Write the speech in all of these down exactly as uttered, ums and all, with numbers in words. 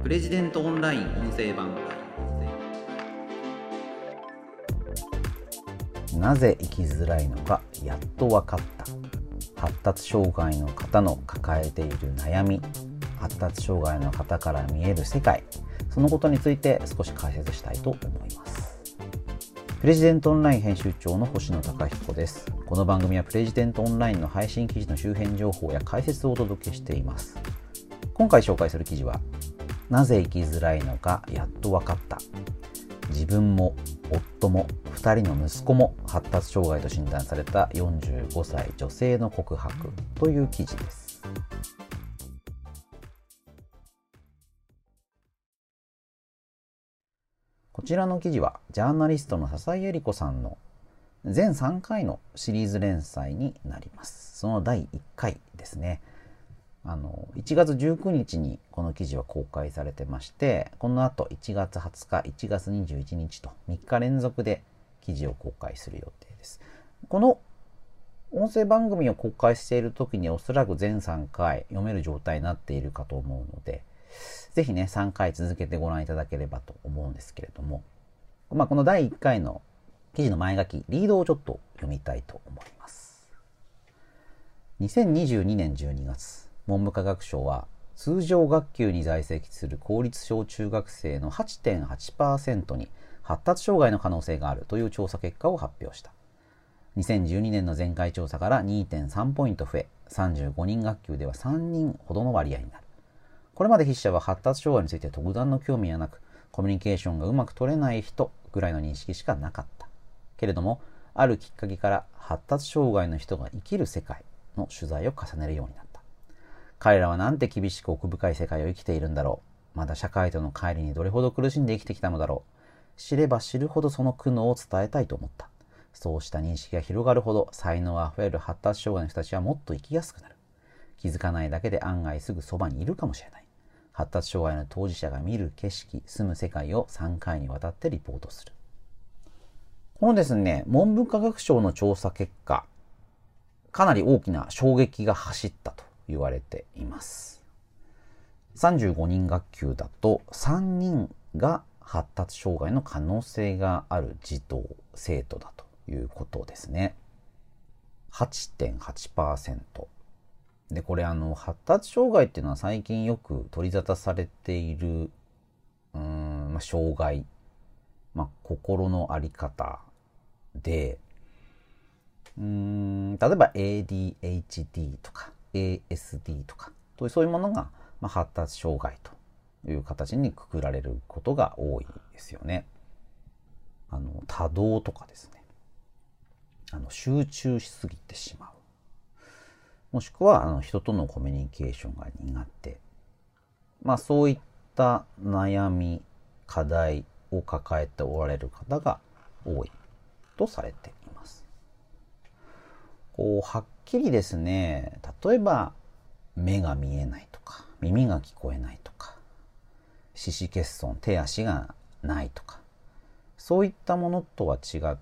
プレジデントオンライン音声版。 なぜ生きづらいのかやっと分かった。発達障害の方の抱えている悩み、発達障害の方から見える世界、そのことについて少し解説したいと思います。プレジデントオンライン編集長の星野貴彦です。この番組はプレジデントオンラインの配信記事の周辺情報や解説をお届けしています。今回紹介する記事は、なぜ生きづらいのかやっと分かった。自分も夫もふたりの息子も発達障害と診断されたよんじゅうごさい女性の告白という記事です。こちらの記事はジャーナリストの笹井恵理子さんの全さんかいのシリーズ連載になります。そのだいいっかいですね。あのいちがつじゅうくにちにこの記事は公開されてまして、この後いちがつはつか、いちがつにじゅういちにちとみっか連続で記事を公開する予定です。この音声番組を公開している時におそらく全さんかい読める状態になっているかと思うので、ぜひねさんかい続けてご覧いただければと思うんですけれども、まあ、このだいいっかいの記事の前書き、リードをちょっと読みたいと思います。にせんにじゅうにねんじゅうにがつ、文部科学省は通常学級に在籍する公立小中学生の はちてんはちパーセント に発達障害の可能性があるという調査結果を発表した。にせんじゅうにねんの前回調査から にてんさん ポイント増え、さんじゅうごにん学級ではさんにんほどの割合になる。これまで筆者は発達障害について特段の興味はなく、コミュニケーションがうまく取れない人ぐらいの認識しかなかった。けれども、あるきっかけから発達障害の人が生きる世界の取材を重ねるようになった。彼らはなんて厳しく奥深い世界を生きているんだろう。まだ社会との乖離にどれほど苦しんで生きてきたのだろう。知れば知るほどその苦悩を伝えたいと思った。そうした認識が広がるほど才能あふれる発達障害の人たちはもっと生きやすくなる。気づかないだけで案外すぐそばにいるかもしれない。発達障害の当事者が見る景色、住む世界をさんかいにわたってリポートする。このですね、文部科学省の調査結果、かなり大きな衝撃が走ったと言われています。さんじゅうごにん学級だとさんにんが発達障害の可能性がある児童生徒だということですね。はちてんはちパーセント で、これあの発達障害っていうのは最近よく取り沙汰されているうーん、まあ、障害、まあ、心のあり方で、うーん例えば エーディーエイチディー とか エーエスディー とかというそういうものが、まあ、発達障害という形にくくられることが多いですよね。あの多動とかですね、あの集中しすぎてしまう、もしくはあの人とのコミュニケーションが苦手、まあそういった悩み課題を抱えておられる方が多いとされています。こうはっきりですね、例えば目が見えないとか耳が聞こえないとか四肢欠損、手足がないとか、そういったものとは違って、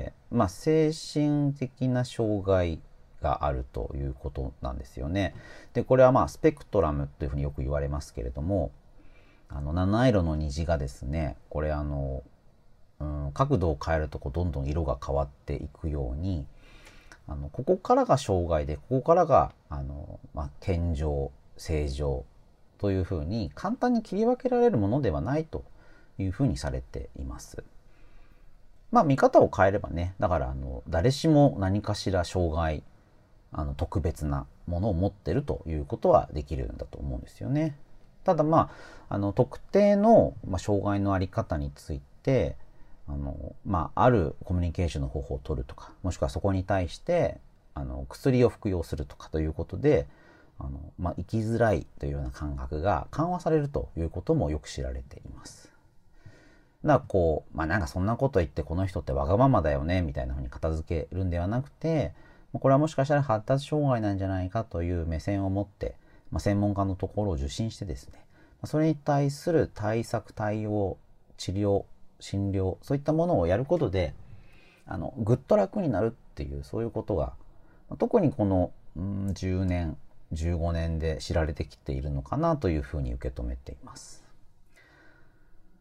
まあ、精神的な障害があるということなんですよね。で、これはまあスペクトラムというふうによく言われますけれども、あの七色の虹がですね、これあの、うん、角度を変えるとこうどんどん色が変わっていくように、あのここからが障害で、ここからがあの、まあ、健常正常というふうに簡単に切り分けられるものではないというふうにされています。まあ見方を変えればね、だからあの誰しも何かしら障害、あの特別なものを持ってるということはできるんだと思うんですよね。ただまあ、あの特定の、まあ、障害のあり方についてあの、まあ、あるコミュニケーションの方法を取るとか、もしくはそこに対してあの薬を服用するとかということで、あの、まあ、生きづらいというような感覚が緩和されるということもよく知られています。だからこう、まあなんかそんなこと言ってこの人ってわがままだよねみたいなふうに片付けるんではなくて、これはもしかしたら発達障害なんじゃないかという目線を持って、まあ、専門家のところを受診してですね、それに対する対策、対応、治療、診療、そういったものをやることで、あのぐっと楽になるっていう、そういうことが特にこの、うん、じゅうねんじゅうごねんで知られてきているのかなというふうに受け止めています。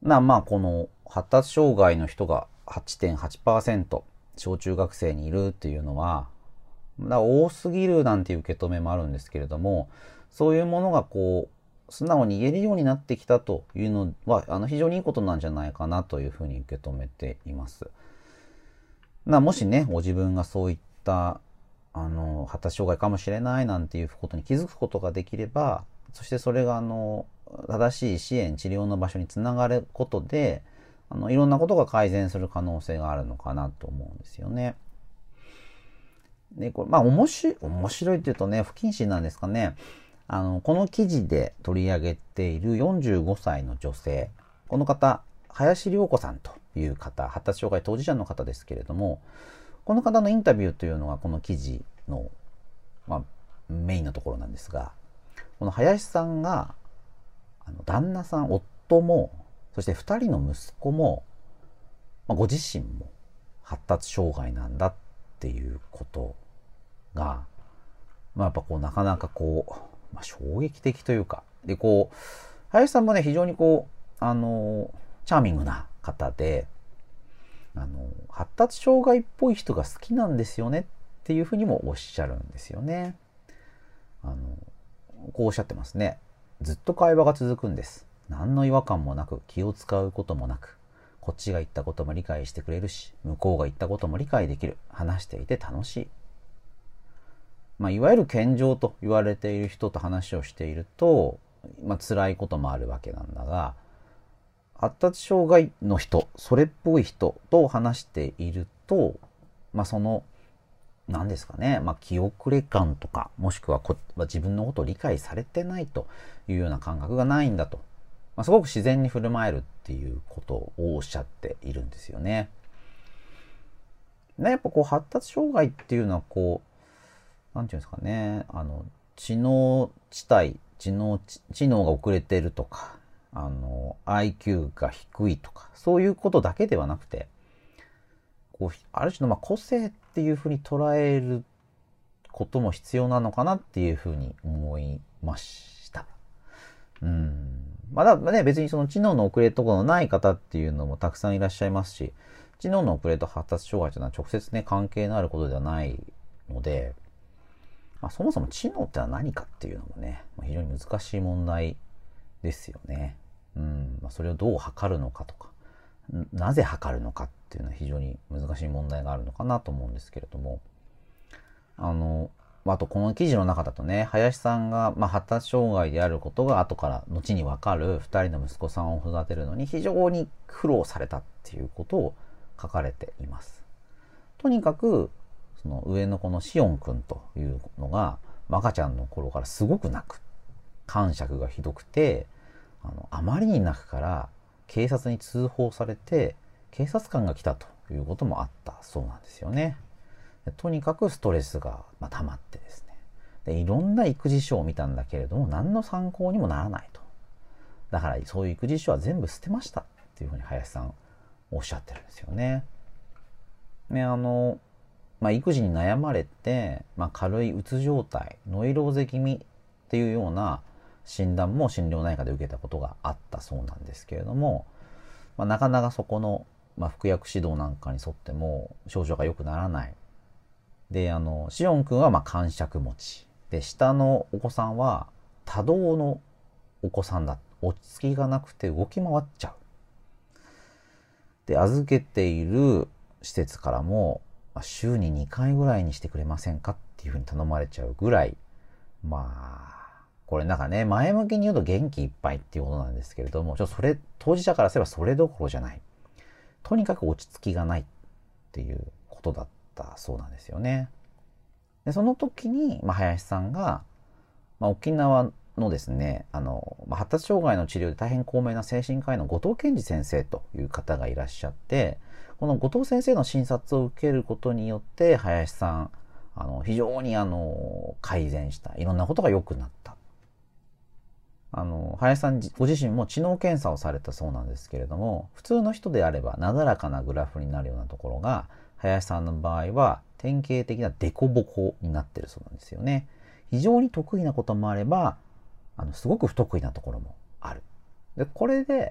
なまあこの発達障害の人が はちてんはちパーセント 小中学生にいるっていうのはだ多すぎるなんていう受け止めもあるんですけれども、そういうものがこう素直に言えるようになってきたというのはあの非常にいいことなんじゃないかなというふうに受け止めています。なもしねご自分がそういったあの発達障害かもしれないなんていうことに気づくことができれば、そしてそれがあの正しい支援治療の場所につながることであのいろんなことが改善する可能性があるのかなと思うんですよね。でこれまあ面白い面白いっていうとね不謹慎なんですかね。あのこの記事で取り上げているよんじゅうごさいの女性、この方林涼子さんという方、発達障害当事者の方ですけれども、この方のインタビューというのがこの記事の、まあ、メインのところなんですが、この林さんがあの旦那さん夫もそしてふたりの息子も、まあ、ご自身も発達障害なんだっていうことが、まあ、やっぱこうなかなかこう、まあ、衝撃的というかでこう林さんもね非常にこうあのチャーミングな方で、あの発達障害っぽい人が好きなんですよねっていうふうにもおっしゃるんですよね。あのこうおっしゃってますね。ずっと会話が続くんです。何の違和感もなく気を使うこともなく、こっちが言ったことも理解してくれるし、向こうが言ったことも理解できる。話していて楽しい。まあ、いわゆる健常と言われている人と話をしていると、まあ、辛いこともあるわけなんだが、発達障害の人、それっぽい人と話していると、まあ、その何ですかね、まあ、気遅れ感とかもしくはこ、まあ、自分のことを理解されてないというような感覚がないんだと、まあ、すごく自然に振る舞えるっていうことをおっしゃっているんですよね。ね、やっぱこう発達障害っていうのはこうなんていうんですかね、あの知能知体知能知能が遅れてるとか、あの アイキュー が低いとかそういうことだけではなくて、こうある種のまあ個性っていうふうに捉えることも必要なのかなっていうふうに思いました。うん。まだね、別にその知能の遅れとかのない方っていうのもたくさんいらっしゃいますし、知能の遅れと発達障害というのは直接ね、関係のあることではないので、まあ、そもそも知能ってのは何かっていうのもね、非常に難しい問題ですよね。うん。まあ、それをどう測るのかとか、なぜ測るのかっていうのは非常に難しい問題があるのかなと思うんですけれども、あの、あとこの記事の中だとね、林さんが、まあ、発達障害であることが後から後に分かるふたりの息子さんを育てるのに非常に苦労されたっていうことを書かれています。とにかくその上のこのしおんくんというのが赤ちゃんの頃からすごく泣く、癇癪がひどくて、あのあまりに泣くから警察に通報されて警察官が来たということもあったそうなんですよね。とにかくストレスが溜まってですね、でいろんな育児書を見たんだけれども何の参考にもならないと。だからそういう育児書は全部捨てましたっていうふうに林さんおっしゃってるんですよね。ね、あの、まあ、育児に悩まれて、まあ、軽いうつ状態、ノイローゼ気味っていうような診断も心療内科で受けたことがあったそうなんですけれども、まあ、なかなかそこの、まあ、服薬指導なんかに沿っても症状が良くならない。で、あの、しおんくんはまあ癇癪持ち。で、下のお子さんは多動のお子さんだ。落ち着きがなくて動き回っちゃう。で、預けている施設からも、まあ、週ににかいぐらいにしてくれませんかっていうふうに頼まれちゃうぐらい、まあ、これなんかね、前向きに言うと元気いっぱいっていうことなんですけれども、ちょっとそれ、当事者からすればそれどころじゃない。とにかく落ち着きがないっていうことだったそうなんですよね。で、その時に、まあ、林さんが、まあ、沖縄のですね、あの、まあ、発達障害の治療で大変高名な精神科医の後藤健二先生という方がいらっしゃって、この後藤先生の診察を受けることによって、林さん、あの、非常にあの、改善した。いろんなことが良くなった。あの、林さんご自身も知能検査をされたそうなんですけれども、普通の人であればなだらかなグラフになるようなところが、林さんの場合は典型的な凸凹になっているそうなんですよね。非常に得意なこともあれば、あの、すごく不得意なところもある。で、これで、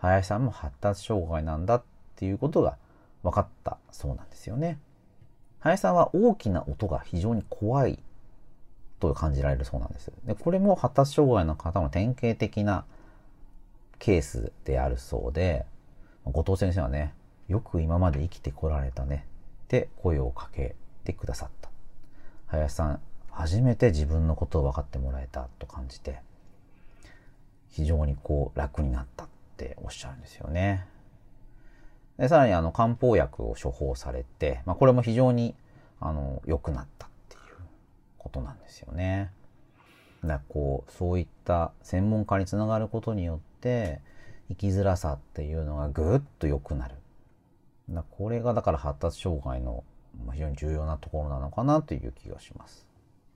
林さんも発達障害なんだっていうことが分かったそうなんですよね。林さんは大きな音が非常に怖いと感じられるそうなんです。で、これも発達障害の方の典型的なケースであるそうで、後藤先生はね、よく今まで生きてこられたねって声をかけてくださった。林さん、初めて自分のことを分かってもらえたと感じて、非常にこう楽になったっておっしゃるんですよね。で、さらにあの漢方薬を処方されて、まあ、これも非常にあの良くなったっていうことなんですよね。だからこうそういった専門家につながることによって生きづらさっていうのがぐっと良くなる。だこれがだから発達障害の非常に重要なところなのかなという気がします。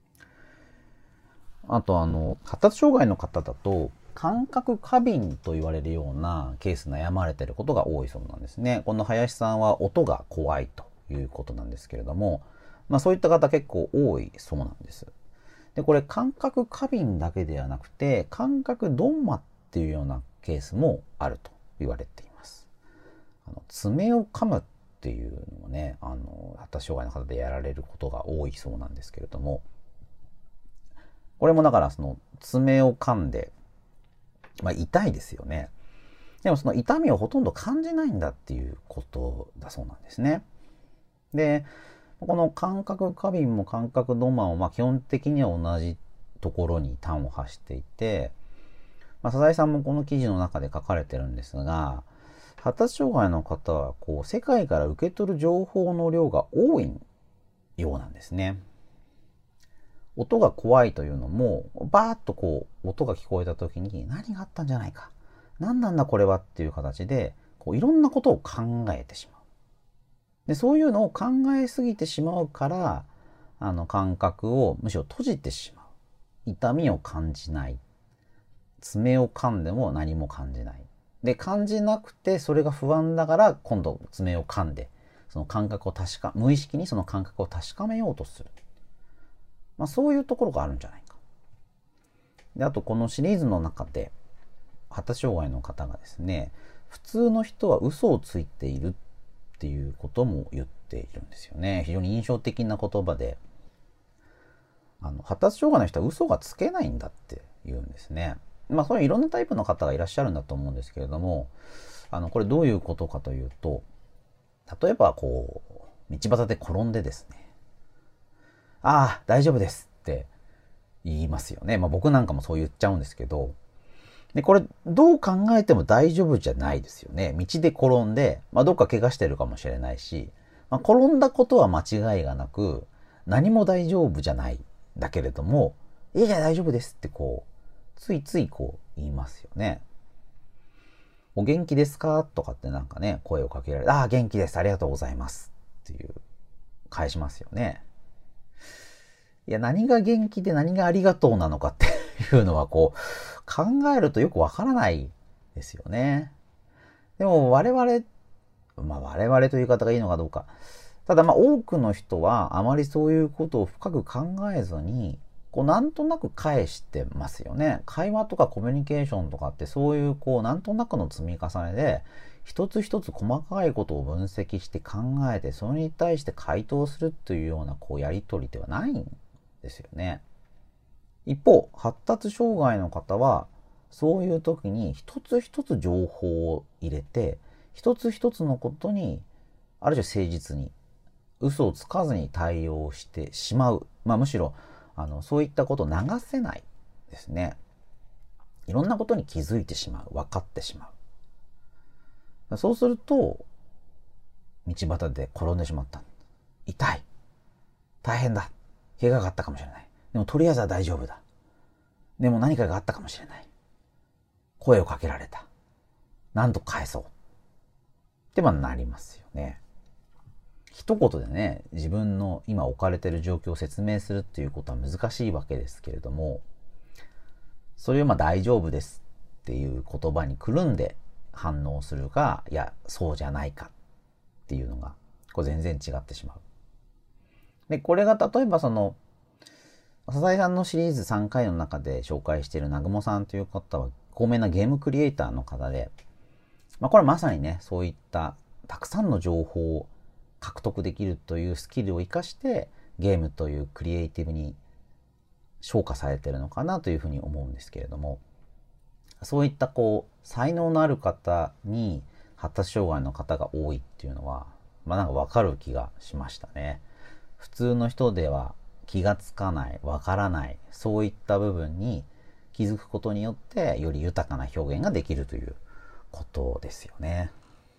あとあの発達障害の方だと感覚過敏と言われるようなケース悩まれていることが多いそうなんですね。この林さんは音が怖いということなんですけれども、まあ、そういった方結構多いそうなんです。で、これ感覚過敏だけではなくて感覚鈍麻っていうようなケースもあると言われています。あの爪を噛むっていうのもね、あの発達障害の方でやられることが多いそうなんですけれども、これもだからその爪を噛んで、まあ、痛いですよね。でもその痛みをほとんど感じないんだっていうことだそうなんですね。で、この感覚過敏も感覚鈍麻もまあ基本的には同じところに端を発していて、まあ、佐々井さんもこの記事の中で書かれてるんですが、発達障害の方はこう世界から受け取る情報の量が多いようなんですね。音が怖いというのもバーッとこう音が聞こえた時に何があったんじゃないか、何なんだこれはっていう形でこういろんなことを考えてしまう。で、そういうのを考えすぎてしまうからあの感覚をむしろ閉じてしまう。痛みを感じない。爪を噛んでも何も感じない。で、感じなくてそれが不安だから今度爪を噛んでその感覚を確か無意識にその感覚を確かめようとする。まあ、そういうところがあるんじゃないか。で、あとこのシリーズの中で発達障害の方がですね、普通の人は嘘をついているっていうことも言っているんですよね。非常に印象的な言葉で、あの発達障害の人は嘘がつけないんだって言うんですね。まあそういういろんなタイプの方がいらっしゃるんだと思うんですけれども、あのこれどういうことかというと、例えばこう道端で転んでですね、ああ大丈夫ですって言いますよね。まあ僕なんかもそう言っちゃうんですけど、でこれどう考えても大丈夫じゃないですよね。道で転んで、まあ、どっか怪我してるかもしれないし、まあ、転んだことは間違いがなく何も大丈夫じゃないだけれども、いやいや大丈夫ですってこうついついこう言いますよね。お元気ですかとかってなんかね声をかけられて、ああ元気ですありがとうございますっていう返しますよね。いや、何が元気で何がありがとうなのかっていうのはこう考えるとよくわからないですよね。でも我々、まあ我々という言い方がいいのかどうか。ただまあ多くの人はあまりそういうことを深く考えずに、こうなんとなく返してますよね。会話とかコミュニケーションとかってそういうこうなんとなくの積み重ねで、一つ一つ細かいことを分析して考えて、それに対して回答するというようなこうやりとりではないんですよね。一方、発達障害の方はそういう時に一つ一つ情報を入れて、一つ一つのことにある種誠実に嘘をつかずに対応してしまう。まあむしろあのそういったことを流せないですね。いろんなことに気づいてしまう、分かってしまう。そうすると道端で転んでしまった、痛い、大変だ、怪我があったかもしれない、でもとりあえずは大丈夫だ、でも何かがあったかもしれない、声をかけられた、なんと返そうってまあなりますよね。一言でね、自分の今置かれている状況を説明するっていうことは難しいわけですけれども、それをまあ大丈夫ですっていう言葉にくるんで反応するか、いやそうじゃないかっていうのがこう全然違ってしまう。で、これが例えばその佐々井さんのシリーズさんかいの中で紹介している南雲さんという方は高名なゲームクリエイターの方で、 まあ、これはまさにね、そういったたくさんの情報を獲得できるというスキルを生かしてゲームというクリエイティブに昇華されてるのかなというふうに思うんですけれども、そういったこう才能のある方に発達障害の方が多いっていうのは、まあなんか分かる気がしましたね。普通の人では気がつかない、分からない、そういった部分に気づくことによってより豊かな表現ができるということですよね。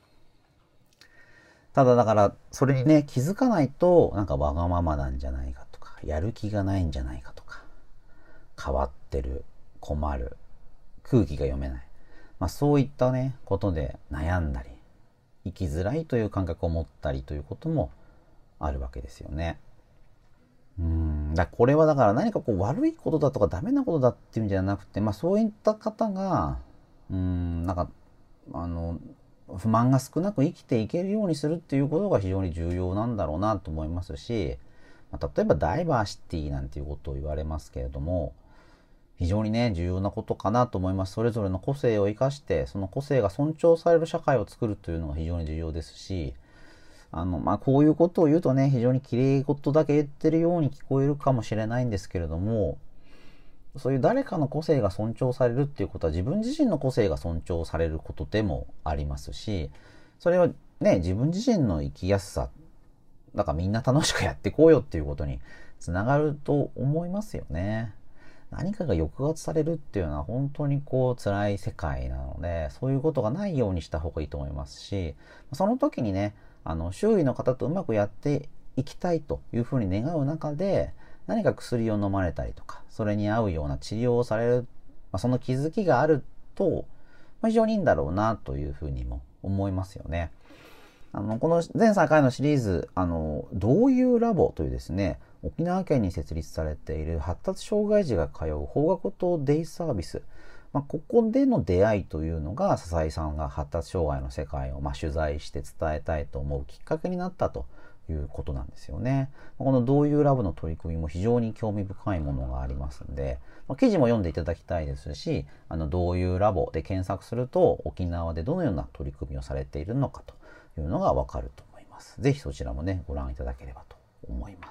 ただだからそれにね気づかないと、なんかわがままなんじゃないかとか、やる気がないんじゃないかとか、変わってる、困る、空気が読めない、まあ、そういったねことで悩んだり生きづらいという感覚を持ったりということもあるわけですよね。うーんだこれはだから何かこう悪いことだとかダメなことだっていうんじゃなくて、まあそういった方がうーんなんかあの不満が少なく生きていけるようにするっていうことが非常に重要なんだろうなと思いますし、まあ、例えばダイバーシティなんていうことを言われますけれども、非常にね重要なことかなと思います。それぞれの個性を生かしてその個性が尊重される社会を作るというのが非常に重要ですし、あのまあこういうことを言うとね非常に綺麗事だけ言ってるように聞こえるかもしれないんですけれども、そういう誰かの個性が尊重されるっていうことは自分自身の個性が尊重されることでもありますし、それはね自分自身の生きやすさだからみんな楽しくやっていこうよっていうことにつながると思いますよね。何かが抑圧されるっていうのは本当にこう辛い世界なので、そういうことがないようにした方がいいと思いますし、その時にねあの周囲の方とうまくやっていきたいというふうに願う中で、何か薬を飲まれたりとかそれに合うような治療をされる、まあ、その気づきがあると、まあ、非常にいいんだろうなというふうにも思いますよね。あのこの全さんかいのシリーズ、あのどういうラボというですね沖縄県に設立されている発達障害児が通う法学とデイサービス、まあ、ここでの出会いというのが笹井さんが発達障害の世界をまあ取材して伝えたいと思うきっかけになったということなんですよね。このどういうラボの取り組みも非常に興味深いものがありますので、まあ、記事も読んでいただきたいですし、あのどういうラボで検索すると沖縄でどのような取り組みをされているのかというのがわかると思います。ぜひそちらもねご覧いただければと思います。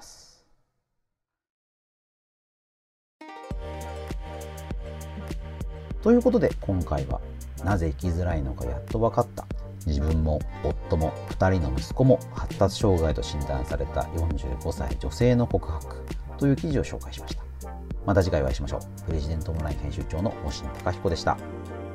ということで今回はなぜ生きづらいのかやっと分かった、自分も夫もふたりの息子も発達障害と診断されたよんじゅうごさい女性の告白という記事を紹介しました。また次回お会いしましょう。プレジデントオンライン編集長の星野貴彦でした。